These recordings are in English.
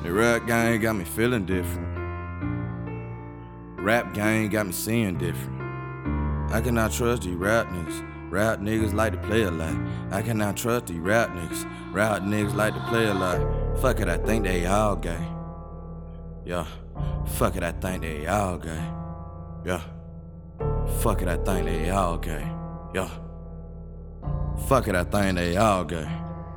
The rap game got me feeling different. Rap game got me seeing different. I cannot trust these rap niggas. Rap niggas like to play a lot. I cannot trust these rap niggas. Rap niggas like to play a lot. Fuck it, I think they all gay. Yeah. Fuck it, I think they all gay. Yeah. Fuck it, I think they all gay. Yeah. Fuck it, I think they all gay.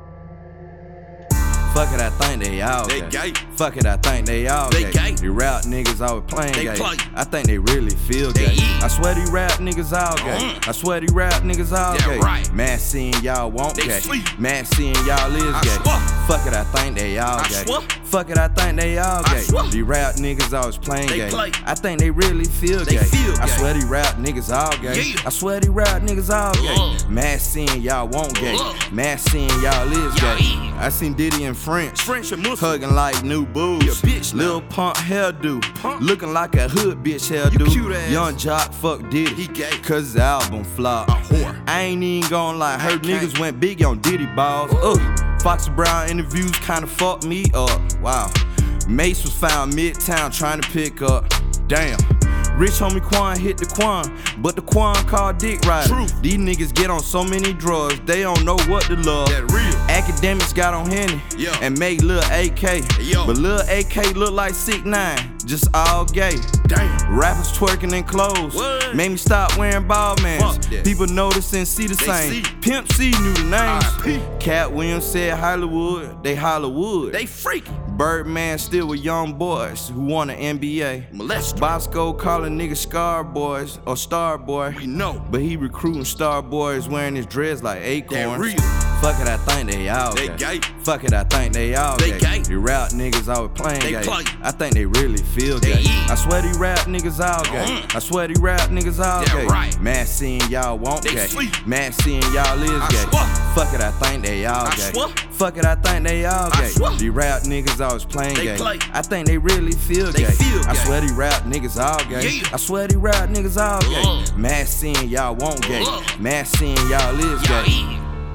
Fuck it, I think they all gay. Fuck it, I think they all gay. The rap niggas always playing gay. I think they really feel gay. I swear these rap niggas all gay. I swear these rap niggas all gay. Man seeing y'all won't gay. Man seeing y'all is gay. Fuck it, I think they all gay. Fuck it, I think they all gay. These rap niggas always playing gay. I think they really feel gay. I swear these rap niggas all gay. I swear these rap niggas all gay. Man seeing y'all won't gay. Man seeing y'all is gay. I seen Diddy in French hugging like new boobs. Lil punk hairdo, looking like a hood bitch hairdo. Young Jock fuck Diddy, cause his album flop. I ain't even gon' lie, heard niggas went big on Diddy balls. Foxy Brown interviews kinda fucked me up. Wow. Mace was found midtown trying to pick up. Damn. Rich homie Quan hit the Quan, but the Quan called Dick Rider. These niggas get on so many drugs, they don't know what to love. Academics got on Henny and made Lil AK. But Lil AK look like 6ix9ine, just all gay. Rappers twerking in clothes made me stop wearing ball mans. People notice and see the same. Pimp C knew the names. Cat Williams said Hollywood, they Hollywood. They freaking. Birdman still with young boys who want an NBA. Bosco calling niggas Scar Boys or Star Boy. We know, but he recruiting Star Boys wearing his dreads like acorns. Fuck it, I think they all gay. Fuck it, I think they all gay. The rap niggas always playing gay. I think they really feel gay. I swear these rap niggas all gay. I swear these rap niggas all gay. Man seeing y'all won't gay. Man seeing y'all is gay. Fuck it, I think they all gay. Fuck it, I think they all gay. These rap niggas always playing gay. I think they really feel gay. I swear these rap niggas all gay. I swear these rap niggas all gay. Man seeing y'all won't gay. Man seeing y'all is gay.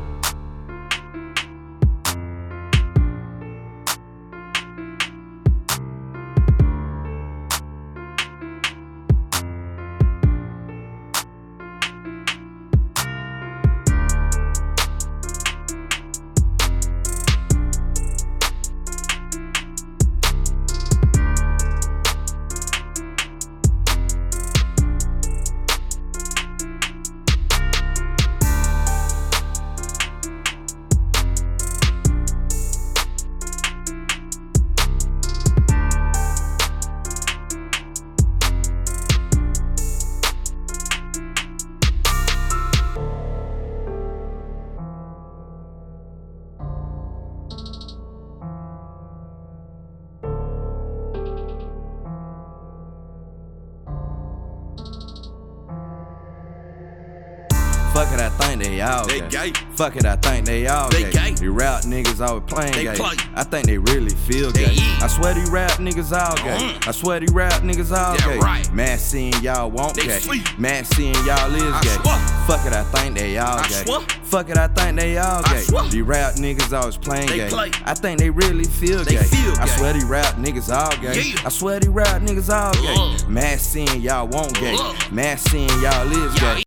Fuck it, I think they all gay. Fuck it, I think they all gay. The rap niggas always playing gay. I think they really feel gay. I swear these rap niggas all gay. I swear these rap niggas all gay. Man seeing y'all won't gay. Man seeing y'all is gay. Fuck it, I think they all gay. Fuck it, I think they all gay. These rap niggas always playing gay. I think they really feel gay. I swear these rap niggas all gay. I swear these rap niggas all gay. Man seeing y'all won't gay. Man seeing y'all is gay.